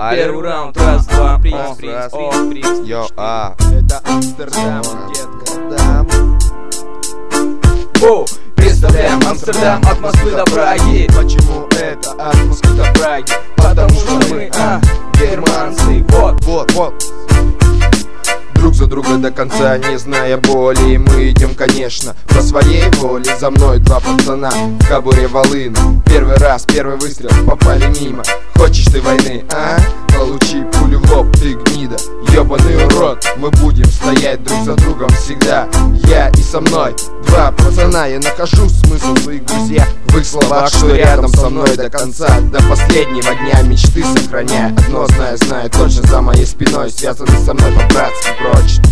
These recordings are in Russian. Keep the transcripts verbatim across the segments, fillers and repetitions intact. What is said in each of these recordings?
Первый раунд, раз, два, приз, О, приз, раз. приз, приз. Йо, а. Это Амстердам, детка. Воу, представляем Амстердам от Москвы до Праги. Почему это от Москвы до Праги? Потому что мы, а, германцы, вот. Вот, вот. Друг за друга до конца, не зная боли. Мы идем, конечно, по своей воле. За мной два пацана в кобуре волына. Первый раз, первый выстрел, попали мимо. Хочешь ты войны, а? Получи пулю в лоб, ты гнида, ёбаный урод. Мы будем стоять друг за другом всегда. Я и со мной два пацана. Я нахожу смысл в своих друзьях, в их словах, что рядом со мной до конца, до последнего дня мечты сохраняя. Одно знаю, знаю точно, за моей спиной связаны со мной по-братски прочно.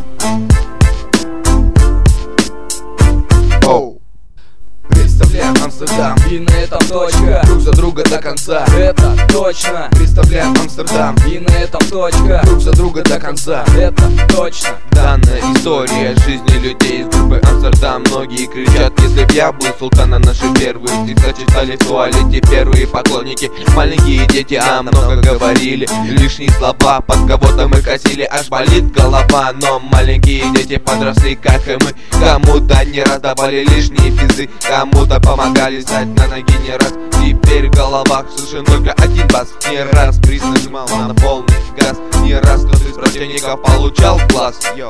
Оу. Представляем Амстердам, и на этом точка. Друг за друга до конца. Это точно. Представляем Амстердам, И на этом точка. друг за друга до конца. Это точно. Данная история жизни людей из группы Амстердам. Многие кричат, если б я был султаном. Наши первые стихи читали в туалете. Первые поклонники, маленькие дети, а много говорили. Лишние слова, под кого-то мы косили, аж болит голова. Но маленькие дети подросли, как и мы. Кому-то не раздавали лишние физы, кому-то помогали стать на ноги не раз. Теперь в головах слышен только один бас. Не раз приз нажимал на полный газ. Не раз кто-то из противников получал в глаз. Йоу.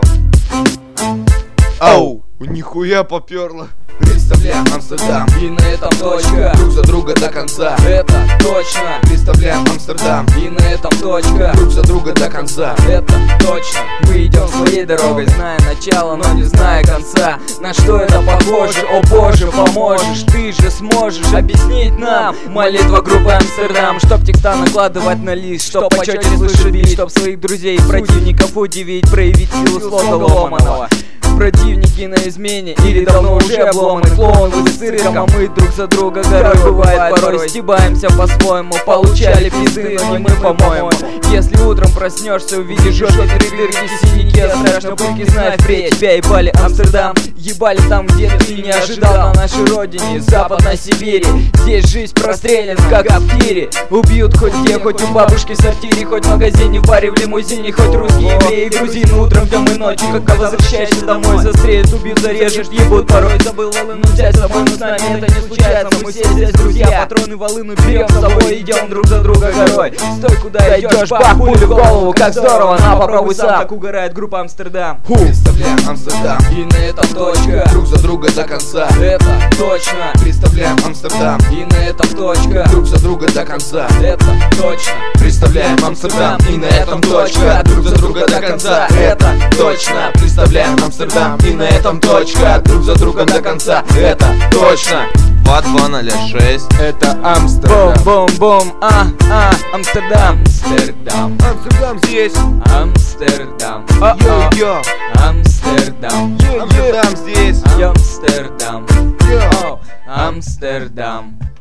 Ау, нихуя поперло. Представляем Амстердам, и на этом точка. Друг за друга до конца. Это точно. Представляем Амстердам, И на этом точка. друг за друга до конца. Это точно. Мы идем своей дорогой, зная начало, но не зная конца. На что это похоже? О боже, поможешь, ты же сможешь объяснить нам. Молитва группы Амстердам, чтоб текста накладывать на лист, чтоб по чёте слышать бит, чтоб своих друзей и противников удивить, проявить силу слога ломаного. Противники на измене или давно уже обломаны клоуны с цирком, а мы друг за друга горой бывает порой стебаемся по-своему, получали пизды, но не мы, по-моему. Если утром проснешься, увидишь жёлтые дырки, синяки, а страшно пылки, знай впредь. Тебя ебали Амстердам, ебали там, где ты не ожидал. На нашей родине, Западной Сибири, здесь жизнь прострелен, как в тире. Убьют хоть где, хоть у бабушки в сортире, хоть в магазине, в баре, в лимузине, хоть русские, евреи, грузины. Утром, днем и ночью, как возвращаешься домой, застрелят, убьют, зарежешь, ебут. Порой забыл волыну взять с собой, но с нами это не случается. Мы все здесь друзья, патроны, волыну берем с собой, идем друг за друга горой. Стой, куда идешь, бах, пулю в голову, как здорово, на, попробуй сам. Так угорает группа Амстердам. Представляем Амстердам, И на этом точка. друг за друга до конца. Это точно. Представляем Амстердам, И на этом точка. друг за друга до конца. Это точно. Представляем Амстердам, и на этом точка. Друг за друга до конца. Это точно. Представляем Амстердам, и на этом точка. Друг за другом до конца. Это точно. два два ноль шесть. Это Амстердам. Бум-бум-бум, а, а, Амстердам. Амстердам. Амстердам здесь. Амстердам. Йо-йо. Амстердам. Амстердам здесь. Амстердам. Йо. Амстердам.